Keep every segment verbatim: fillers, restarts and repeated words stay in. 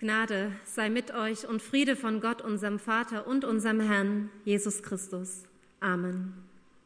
Gnade sei mit euch und Friede von Gott, unserem Vater und unserem Herrn, Jesus Christus. Amen.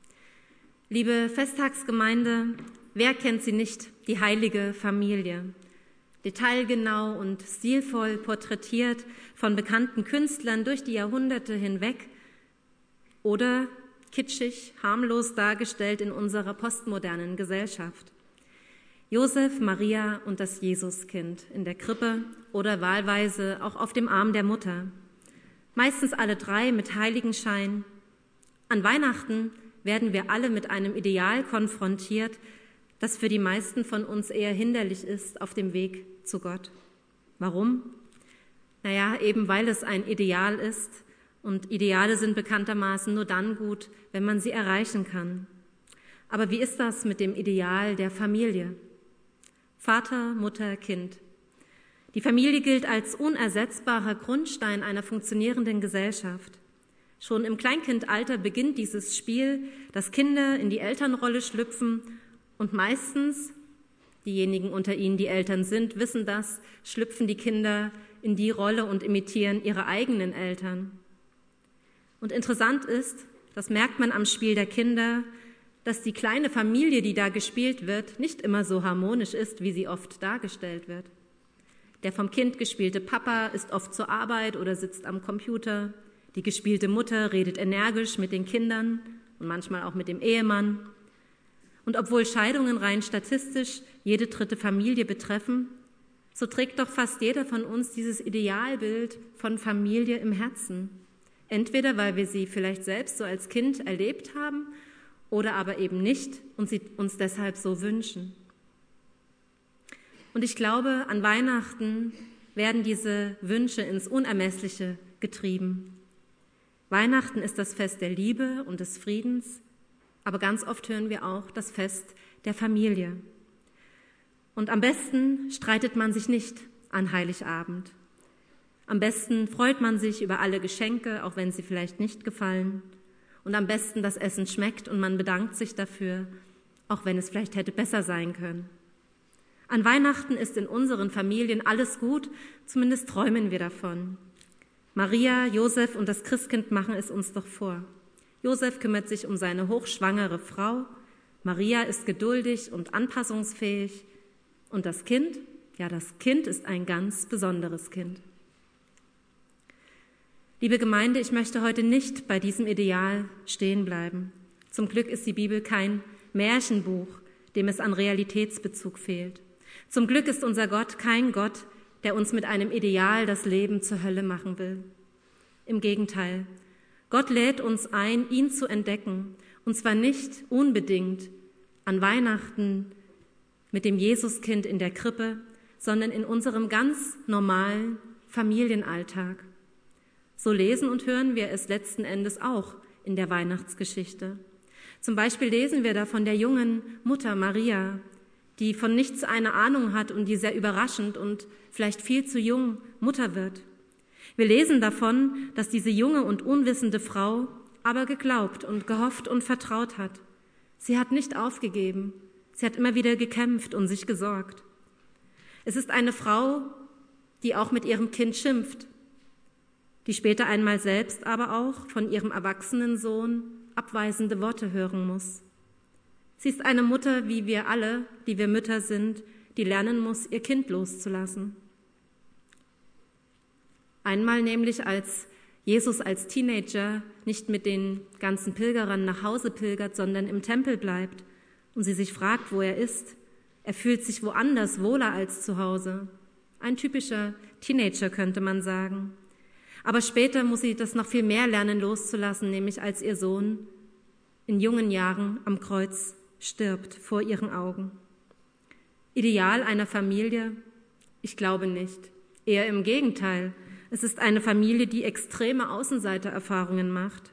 Liebe Festtagsgemeinde, wer kennt sie nicht, die heilige Familie? Detailgenau und stilvoll porträtiert von bekannten Künstlern durch die Jahrhunderte hinweg oder kitschig, harmlos dargestellt in unserer postmodernen Gesellschaft. Josef, Maria und das Jesuskind in der Krippe oder wahlweise auch auf dem Arm der Mutter. Meistens alle drei mit Heiligenschein. An Weihnachten werden wir alle mit einem Ideal konfrontiert, das für die meisten von uns eher hinderlich ist auf dem Weg zu Gott. Warum? Naja, eben weil es ein Ideal ist und Ideale sind bekanntermaßen nur dann gut, wenn man sie erreichen kann. Aber wie ist das mit dem Ideal der Familie? Vater, Mutter, Kind. Die Familie gilt als unersetzbarer Grundstein einer funktionierenden Gesellschaft. Schon im Kleinkindalter beginnt dieses Spiel, dass Kinder in die Elternrolle schlüpfen und meistens, diejenigen unter ihnen, die Eltern sind, wissen das, schlüpfen die Kinder in die Rolle und imitieren ihre eigenen Eltern. Und interessant ist, das merkt man am Spiel der Kinder, dass die kleine Familie, die da gespielt wird, nicht immer so harmonisch ist, wie sie oft dargestellt wird. Der vom Kind gespielte Papa ist oft zur Arbeit oder sitzt am Computer. Die gespielte Mutter redet energisch mit den Kindern und manchmal auch mit dem Ehemann. Und obwohl Scheidungen rein statistisch jede dritte Familie betreffen, so trägt doch fast jeder von uns dieses Idealbild von Familie im Herzen. Entweder weil wir sie vielleicht selbst so als Kind erlebt haben oder aber eben nicht und sie uns deshalb so wünschen. Und ich glaube, an Weihnachten werden diese Wünsche ins Unermessliche getrieben. Weihnachten ist das Fest der Liebe und des Friedens, aber ganz oft hören wir auch das Fest der Familie. Und am besten streitet man sich nicht an Heiligabend. Am besten freut man sich über alle Geschenke, auch wenn sie vielleicht nicht gefallen. Und am besten das Essen schmeckt und man bedankt sich dafür, auch wenn es vielleicht hätte besser sein können. An Weihnachten ist in unseren Familien alles gut, zumindest träumen wir davon. Maria, Josef und das Christkind machen es uns doch vor. Josef kümmert sich um seine hochschwangere Frau, Maria ist geduldig und anpassungsfähig und das Kind, ja, das Kind ist ein ganz besonderes Kind. Liebe Gemeinde, ich möchte heute nicht bei diesem Ideal stehen bleiben. Zum Glück ist die Bibel kein Märchenbuch, dem es an Realitätsbezug fehlt. Zum Glück ist unser Gott kein Gott, der uns mit einem Ideal das Leben zur Hölle machen will. Im Gegenteil, Gott lädt uns ein, ihn zu entdecken, und zwar nicht unbedingt an Weihnachten mit dem Jesuskind in der Krippe, sondern in unserem ganz normalen Familienalltag. So lesen und hören wir es letzten Endes auch in der Weihnachtsgeschichte. Zum Beispiel lesen wir da von der jungen Mutter Maria, die von nichts eine Ahnung hat und die sehr überraschend und vielleicht viel zu jung Mutter wird. Wir lesen davon, dass diese junge und unwissende Frau aber geglaubt und gehofft und vertraut hat. Sie hat nicht aufgegeben, sie hat immer wieder gekämpft und sich gesorgt. Es ist eine Frau, die auch mit ihrem Kind schimpft, die später einmal selbst aber auch von ihrem erwachsenen Sohn abweisende Worte hören muss. Sie ist eine Mutter, wie wir alle, die wir Mütter sind, die lernen muss, ihr Kind loszulassen. Einmal nämlich, als Jesus als Teenager nicht mit den ganzen Pilgerern nach Hause pilgert, sondern im Tempel bleibt und sie sich fragt, wo er ist. Er fühlt sich woanders wohler als zu Hause. Ein typischer Teenager, könnte man sagen. Aber später muss sie das noch viel mehr lernen loszulassen, nämlich als ihr Sohn in jungen Jahren am Kreuz stirbt vor ihren Augen. Ideal einer Familie? Ich glaube nicht. Eher im Gegenteil. Es ist eine Familie, die extreme Außenseitererfahrungen macht.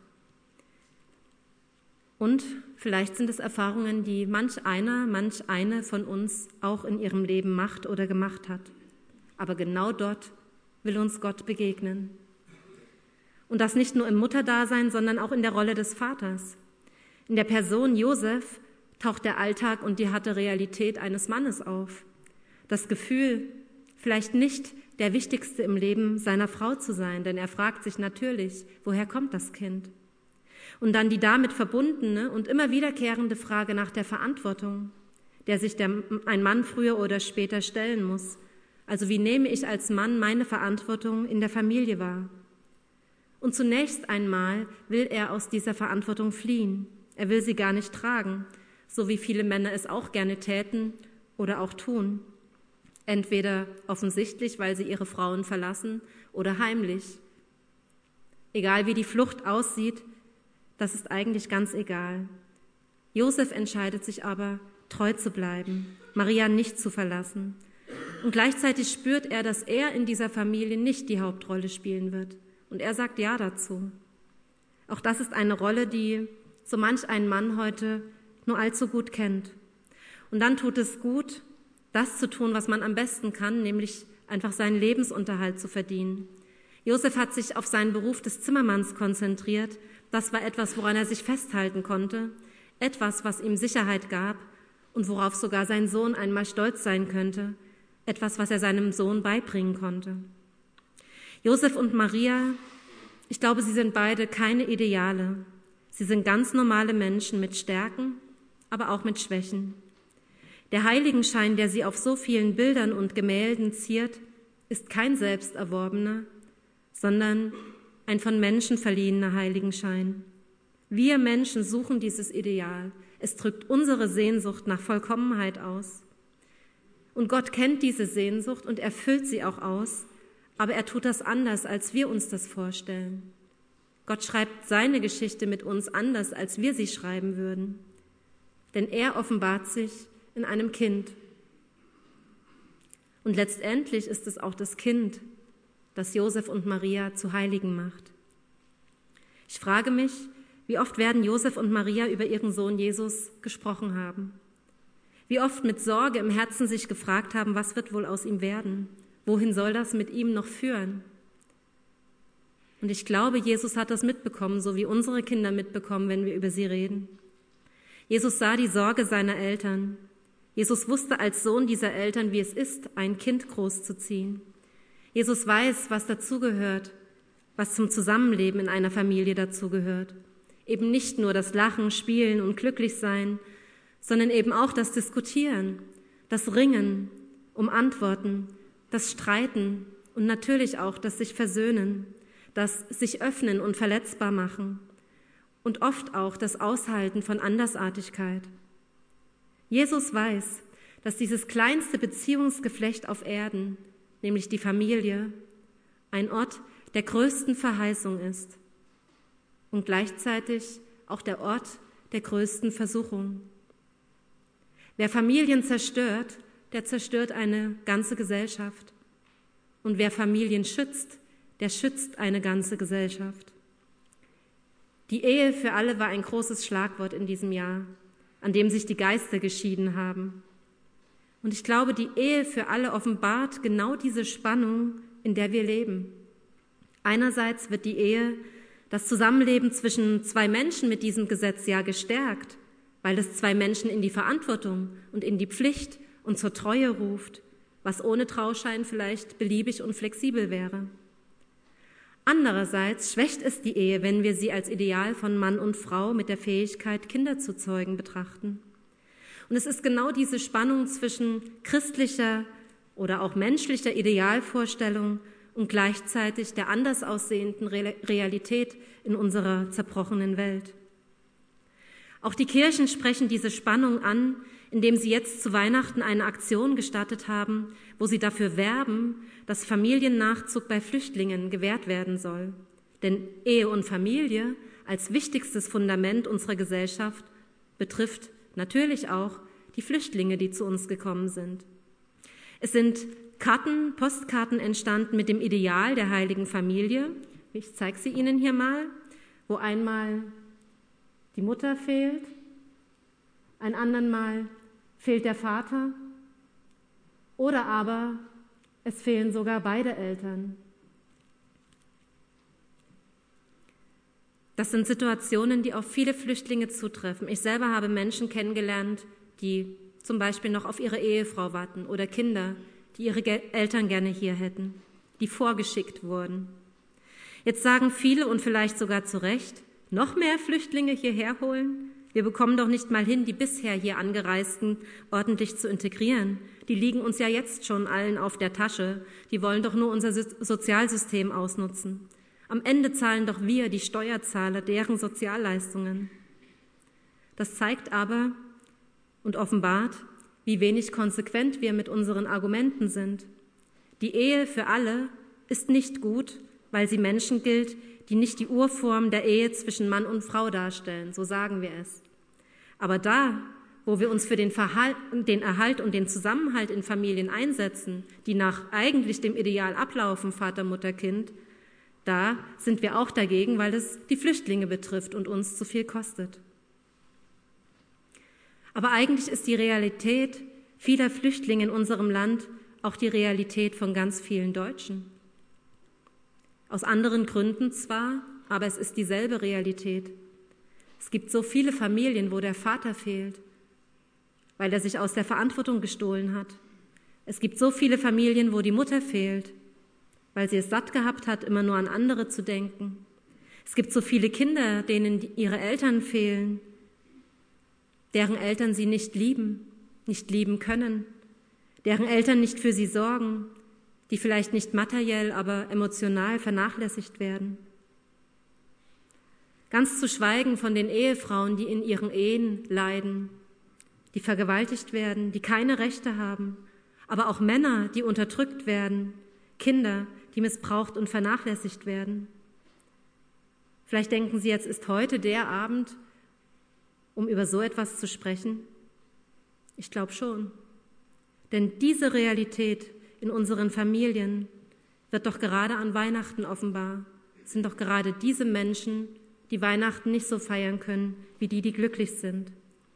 Und vielleicht sind es Erfahrungen, die manch einer, manch eine von uns auch in ihrem Leben macht oder gemacht hat. Aber genau dort will uns Gott begegnen. Und das nicht nur im Mutterdasein, sondern auch in der Rolle des Vaters. In der Person Josef taucht der Alltag und die harte Realität eines Mannes auf. Das Gefühl, vielleicht nicht der Wichtigste im Leben seiner Frau zu sein, denn er fragt sich natürlich, woher kommt das Kind? Und dann die damit verbundene und immer wiederkehrende Frage nach der Verantwortung, der sich der, ein Mann früher oder später stellen muss. Also wie nehme ich als Mann meine Verantwortung in der Familie wahr? Und zunächst einmal will er aus dieser Verantwortung fliehen. Er will sie gar nicht tragen, so wie viele Männer es auch gerne täten oder auch tun. Entweder offensichtlich, weil sie ihre Frauen verlassen, oder heimlich. Egal wie die Flucht aussieht, das ist eigentlich ganz egal. Josef entscheidet sich aber, treu zu bleiben, Maria nicht zu verlassen. Und gleichzeitig spürt er, dass er in dieser Familie nicht die Hauptrolle spielen wird. Und er sagt Ja dazu. Auch das ist eine Rolle, die so manch ein Mann heute nur allzu gut kennt. Und dann tut es gut, das zu tun, was man am besten kann, nämlich einfach seinen Lebensunterhalt zu verdienen. Josef hat sich auf seinen Beruf des Zimmermanns konzentriert. Das war etwas, woran er sich festhalten konnte, etwas, was ihm Sicherheit gab und worauf sogar sein Sohn einmal stolz sein könnte, etwas, was er seinem Sohn beibringen konnte. Josef und Maria, ich glaube, sie sind beide keine Ideale. Sie sind ganz normale Menschen mit Stärken, aber auch mit Schwächen. Der Heiligenschein, der sie auf so vielen Bildern und Gemälden ziert, ist kein selbsterworbener, sondern ein von Menschen verliehener Heiligenschein. Wir Menschen suchen dieses Ideal. Es drückt unsere Sehnsucht nach Vollkommenheit aus. Und Gott kennt diese Sehnsucht und erfüllt sie auch aus, aber er tut das anders, als wir uns das vorstellen. Gott schreibt seine Geschichte mit uns anders, als wir sie schreiben würden. Denn er offenbart sich in einem Kind. Und letztendlich ist es auch das Kind, das Josef und Maria zu Heiligen macht. Ich frage mich, wie oft werden Josef und Maria über ihren Sohn Jesus gesprochen haben? Wie oft mit Sorge im Herzen sich gefragt haben, was wird wohl aus ihm werden? Wohin soll das mit ihm noch führen? Und ich glaube, Jesus hat das mitbekommen, so wie unsere Kinder mitbekommen, wenn wir über sie reden. Jesus sah die Sorge seiner Eltern. Jesus wusste als Sohn dieser Eltern, wie es ist, ein Kind großzuziehen. Jesus weiß, was dazugehört, was zum Zusammenleben in einer Familie dazugehört. Eben nicht nur das Lachen, Spielen und Glücklichsein, sondern eben auch das Diskutieren, das Ringen um Antworten, das Streiten und natürlich auch das sich versöhnen, das sich öffnen und verletzbar machen und oft auch das Aushalten von Andersartigkeit. Jesus weiß, dass dieses kleinste Beziehungsgeflecht auf Erden, nämlich die Familie, ein Ort der größten Verheißung ist und gleichzeitig auch der Ort der größten Versuchung. Wer Familien zerstört, der zerstört eine ganze Gesellschaft. Und wer Familien schützt, der schützt eine ganze Gesellschaft. Die Ehe für alle war ein großes Schlagwort in diesem Jahr, an dem sich die Geister geschieden haben. Und ich glaube, die Ehe für alle offenbart genau diese Spannung, in der wir leben. Einerseits wird die Ehe, das Zusammenleben zwischen zwei Menschen mit diesem Gesetz ja gestärkt, weil es zwei Menschen in die Verantwortung und in die Pflicht und zur Treue ruft, was ohne Trauschein vielleicht beliebig und flexibel wäre. Andererseits schwächt es die Ehe, wenn wir sie als Ideal von Mann und Frau mit der Fähigkeit, Kinder zu zeugen, betrachten. Und es ist genau diese Spannung zwischen christlicher oder auch menschlicher Idealvorstellung und gleichzeitig der anders aussehenden Realität in unserer zerbrochenen Welt. Auch die Kirchen sprechen diese Spannung an, indem sie jetzt zu Weihnachten eine Aktion gestartet haben, wo sie dafür werben, dass Familiennachzug bei Flüchtlingen gewährt werden soll. Denn Ehe und Familie als wichtigstes Fundament unserer Gesellschaft betrifft natürlich auch die Flüchtlinge, die zu uns gekommen sind. Es sind Karten, Postkarten entstanden mit dem Ideal der heiligen Familie. Ich zeige sie Ihnen hier mal, wo einmal die Mutter fehlt, ein andern Mal fehlt der Vater oder aber es fehlen sogar beide Eltern. Das sind Situationen, die auf viele Flüchtlinge zutreffen. Ich selber habe Menschen kennengelernt, die zum Beispiel noch auf ihre Ehefrau warten oder Kinder, die ihre Eltern gerne hier hätten. die vorgeschickt wurden. Jetzt sagen viele und vielleicht sogar zu Recht, noch mehr Flüchtlinge hierher holen? Wir bekommen doch nicht mal hin, die bisher hier Angereisten ordentlich zu integrieren. Die liegen uns ja jetzt schon allen auf der Tasche. Die wollen doch nur unser Sozialsystem ausnutzen. Am Ende zahlen doch wir, die Steuerzahler, deren Sozialleistungen. Das zeigt aber und offenbart, wie wenig konsequent wir mit unseren Argumenten sind. Die Ehe für alle ist nicht gut, weil sie Menschen gilt, die nicht die Urform der Ehe zwischen Mann und Frau darstellen, so sagen wir es. Aber da, wo wir uns für den, Verhalt, den Erhalt und den Zusammenhalt in Familien einsetzen, die nach eigentlich dem Ideal ablaufen, Vater, Mutter, Kind, da sind wir auch dagegen, weil es die Flüchtlinge betrifft und uns zu viel kostet. Aber eigentlich ist die Realität vieler Flüchtlinge in unserem Land auch die Realität von ganz vielen Deutschen. Aus anderen Gründen zwar, aber es ist dieselbe Realität. Es gibt so viele Familien, wo der Vater fehlt, weil er sich aus der Verantwortung gestohlen hat. Es gibt so viele Familien, wo die Mutter fehlt, weil sie es satt gehabt hat, immer nur an andere zu denken. Es gibt so viele Kinder, denen ihre Eltern fehlen, deren Eltern sie nicht lieben, nicht lieben können, deren Eltern nicht für sie sorgen, die vielleicht nicht materiell, aber emotional vernachlässigt werden. Ganz zu schweigen von den Ehefrauen, die in ihren Ehen leiden, die vergewaltigt werden, die keine Rechte haben, aber auch Männer, die unterdrückt werden, Kinder, die missbraucht und vernachlässigt werden. Vielleicht denken Sie, jetzt ist heute der Abend, um über so etwas zu sprechen? Ich glaube schon. Denn diese Realität in unseren Familien wird doch gerade an Weihnachten offenbar. Es sind doch gerade diese Menschen, die Weihnachten nicht so feiern können, wie die, die glücklich sind.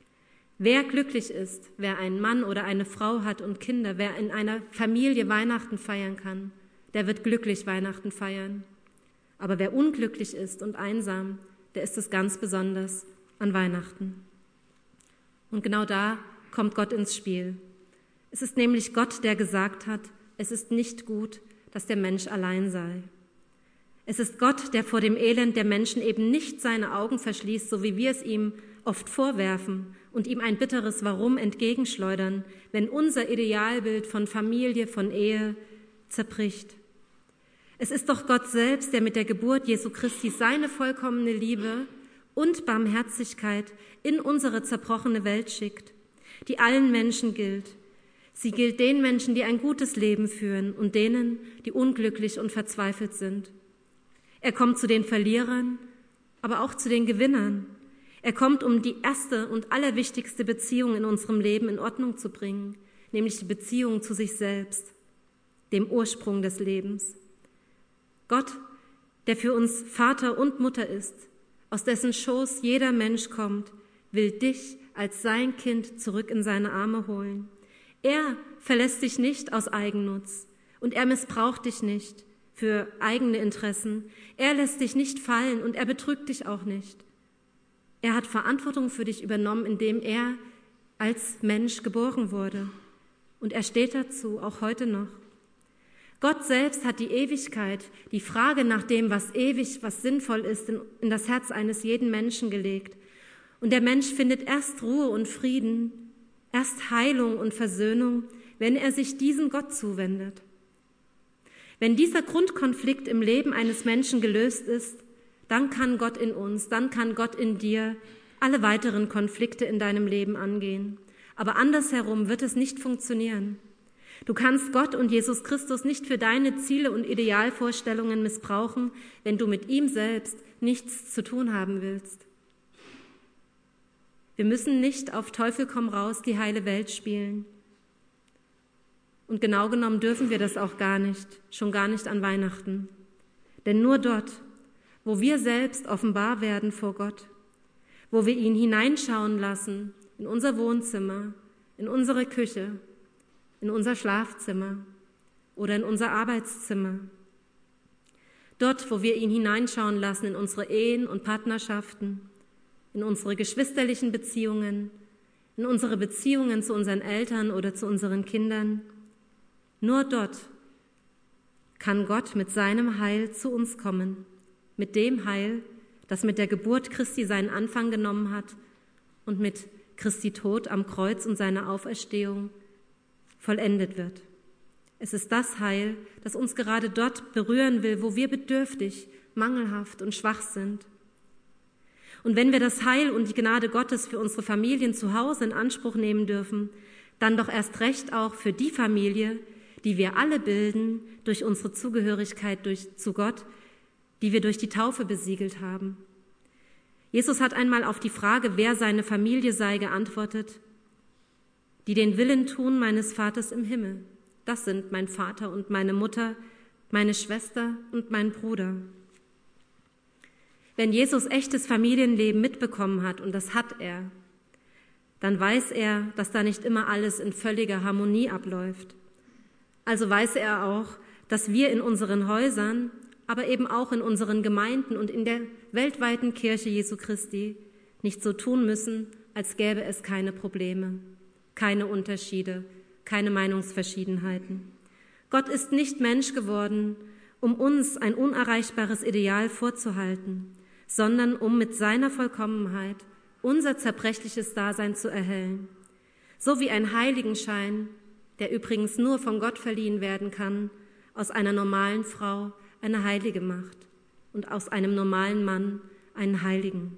Wer glücklich ist, wer einen Mann oder eine Frau hat und Kinder, wer in einer Familie Weihnachten feiern kann, der wird glücklich Weihnachten feiern. Aber wer unglücklich ist und einsam, der ist es ganz besonders an Weihnachten. Und genau da kommt Gott ins Spiel. Es ist nämlich Gott, der gesagt hat, es ist nicht gut, dass der Mensch allein sei. Es ist Gott, der vor dem Elend der Menschen eben nicht seine Augen verschließt, so wie wir es ihm oft vorwerfen und ihm ein bitteres Warum entgegenschleudern, wenn unser Idealbild von Familie, von Ehe zerbricht. Es ist doch Gott selbst, der mit der Geburt Jesu Christi seine vollkommene Liebe und Barmherzigkeit in unsere zerbrochene Welt schickt, die allen Menschen gilt. Sie gilt den Menschen, die ein gutes Leben führen und denen, die unglücklich und verzweifelt sind. Er kommt zu den Verlierern, aber auch zu den Gewinnern. Er kommt, um die erste und allerwichtigste Beziehung in unserem Leben in Ordnung zu bringen, nämlich die Beziehung zu sich selbst, dem Ursprung des Lebens. Gott, der für uns Vater und Mutter ist, aus dessen Schoß jeder Mensch kommt, will dich als sein Kind zurück in seine Arme holen. Er verlässt dich nicht aus Eigennutz und er missbraucht dich nicht für eigene Interessen. Er lässt dich nicht fallen und er betrügt dich auch nicht. Er hat Verantwortung für dich übernommen, indem er als Mensch geboren wurde. Und er steht dazu, auch heute noch. Gott selbst hat die Ewigkeit, die Frage nach dem, was ewig, was sinnvoll ist, in, in das Herz eines jeden Menschen gelegt. Und der Mensch findet erst Ruhe und Frieden, erst Heilung und Versöhnung, wenn er sich diesem Gott zuwendet. Wenn dieser Grundkonflikt im Leben eines Menschen gelöst ist, dann kann Gott in uns, dann kann Gott in dir alle weiteren Konflikte in deinem Leben angehen. Aber andersherum wird es nicht funktionieren. Du kannst Gott und Jesus Christus nicht für deine Ziele und Idealvorstellungen missbrauchen, wenn du mit ihm selbst nichts zu tun haben willst. Wir müssen nicht auf Teufel komm raus die heile Welt spielen. Und genau genommen dürfen wir das auch gar nicht, schon gar nicht an Weihnachten. Denn nur dort, wo wir selbst offenbar werden vor Gott, wo wir ihn hineinschauen lassen in unser Wohnzimmer, in unsere Küche, in unser Schlafzimmer oder in unser Arbeitszimmer. Dort, wo wir ihn hineinschauen lassen in unsere Ehen und Partnerschaften, in unsere geschwisterlichen Beziehungen, in unsere Beziehungen zu unseren Eltern oder zu unseren Kindern. Nur dort kann Gott mit seinem Heil zu uns kommen, mit dem Heil, das mit der Geburt Christi seinen Anfang genommen hat und mit Christi Tod am Kreuz und seiner Auferstehung vollendet wird. Es ist das Heil, das uns gerade dort berühren will, wo wir bedürftig, mangelhaft und schwach sind. Und wenn wir das Heil und die Gnade Gottes für unsere Familien zu Hause in Anspruch nehmen dürfen, dann doch erst recht auch für die Familie, die wir alle bilden durch unsere Zugehörigkeit durch, zu Gott, die wir durch die Taufe besiegelt haben. Jesus hat einmal auf die Frage, wer seine Familie sei, geantwortet: Die den Willen tun meines Vaters im Himmel. Das sind mein Vater und meine Mutter, meine Schwester und mein Bruder. Wenn Jesus echtes Familienleben mitbekommen hat, und das hat er, dann weiß er, dass da nicht immer alles in völliger Harmonie abläuft. Also weiß er auch, dass wir in unseren Häusern, aber eben auch in unseren Gemeinden und in der weltweiten Kirche Jesu Christi nicht so tun müssen, als gäbe es keine Probleme, keine Unterschiede, keine Meinungsverschiedenheiten. Gott ist nicht Mensch geworden, um uns ein unerreichbares Ideal vorzuhalten, sondern um mit seiner Vollkommenheit unser zerbrechliches Dasein zu erhellen. So wie ein Heiligenschein, der übrigens nur von Gott verliehen werden kann, aus einer normalen Frau eine Heilige macht und aus einem normalen Mann einen Heiligen.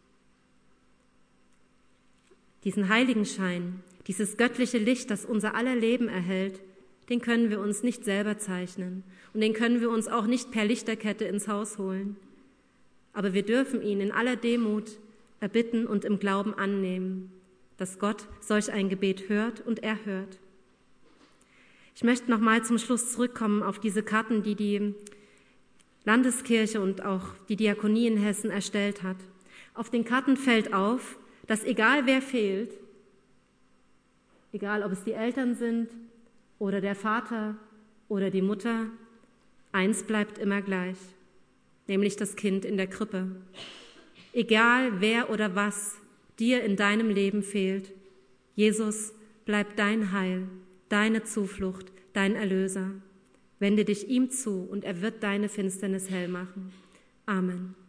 Diesen Heiligenschein, dieses göttliche Licht, das unser aller Leben erhält, den können wir uns nicht selber zeichnen und den können wir uns auch nicht per Lichterkette ins Haus holen. Aber wir dürfen ihn in aller Demut erbitten und im Glauben annehmen, dass Gott solch ein Gebet hört und erhört. Ich möchte noch mal zum Schluss zurückkommen auf diese Karten, die die Landeskirche und auch die Diakonie in Hessen erstellt hat. Auf den Karten fällt auf, dass egal wer fehlt, egal ob es die Eltern sind oder der Vater oder die Mutter, eins bleibt immer gleich, nämlich das Kind in der Krippe. Egal wer oder was dir in deinem Leben fehlt, Jesus bleibt dein Heil, deine Zuflucht, dein Erlöser. Wende dich ihm zu und er wird deine Finsternis hell machen. Amen.